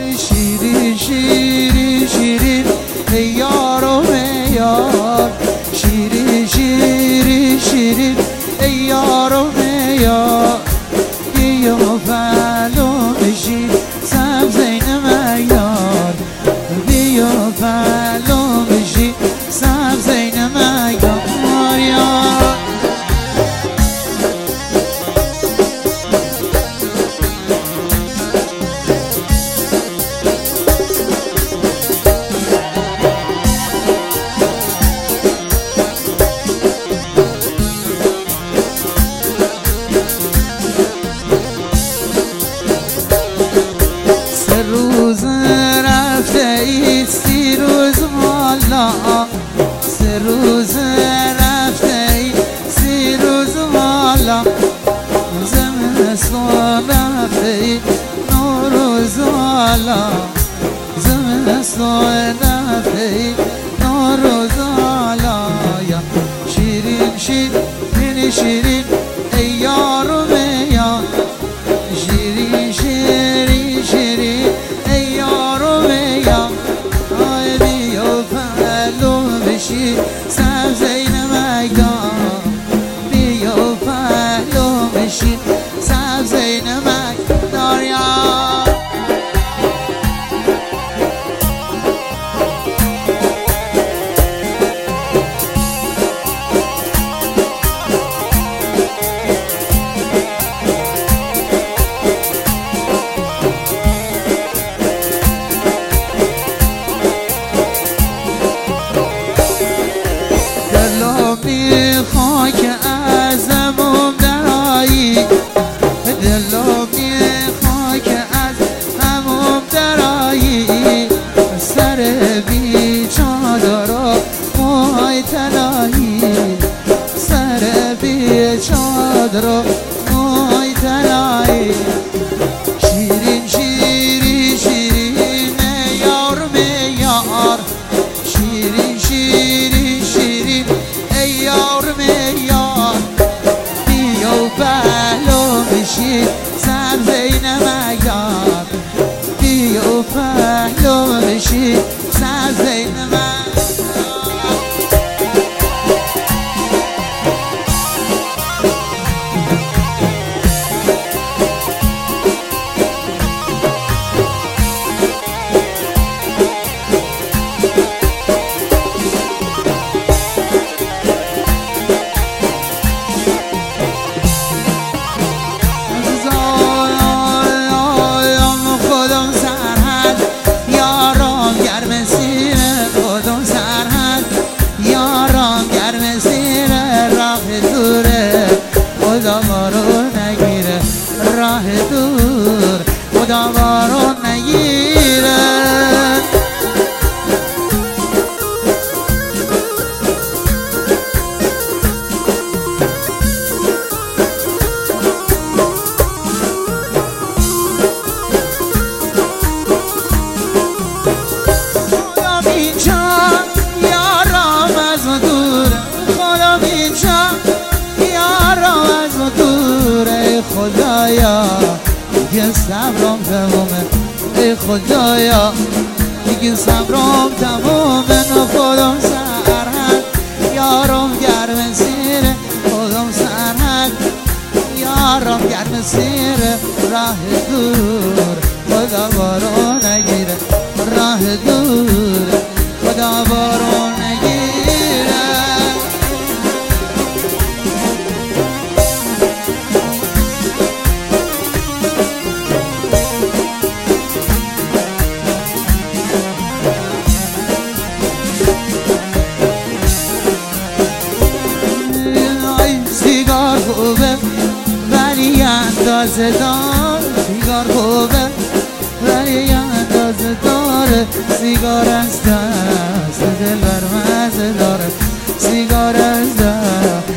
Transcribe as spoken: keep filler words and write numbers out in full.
شیرین شیرین شیرین ای یار و یار، شیرین شیرین شیرین ای یار و یار، بیا فلو بشی سبزین میار، بیا فلو بشی سبزین میار یار. روز رفته ای سی روز والا، سه روز رفته ای سی روز والا، زمستون رفته ای نو روز والا، زمستون رفته ای نو روز والا. شیرین شیرین شیرین ای یار و یار، شیرین شیرین شیرین ای یار و یار، آی بیا فلو بشی سبزین میار، بیا فلو بشی سبزین میار یار. میخوای که از همون درایی، دلو میخوای که از همون درایی، سر بی چادر و موهای طلایی، سر بی چادر و موهای طلایی. شیرین شیرین شیرین یار میار، شیرین شیرین شیرین یار میار، بیا فلو بشی سبزین میار، بیا فلو بشی سبزین میار. خدا ما رو نگیره راه دور، خدا ما رو نگیره. خدا اینجا یارم از ما دوره، خدا اینجا یارم از ما دوره، خدایا دیگه صبرم تمومه، ای خدایا دیگه صبرم تمومه. نه خودم سرحد یارم گرم سیره، خودم سرحد یارم گرم سیره، راه دور خدا بارو نگیره، راه دور خدا بارو نگیره. سیگار خوبه ولی اندازه دار، سیگار خوبه ولی اندازه داره، سیگار از دست دل بر مزه داره، سیگار از دست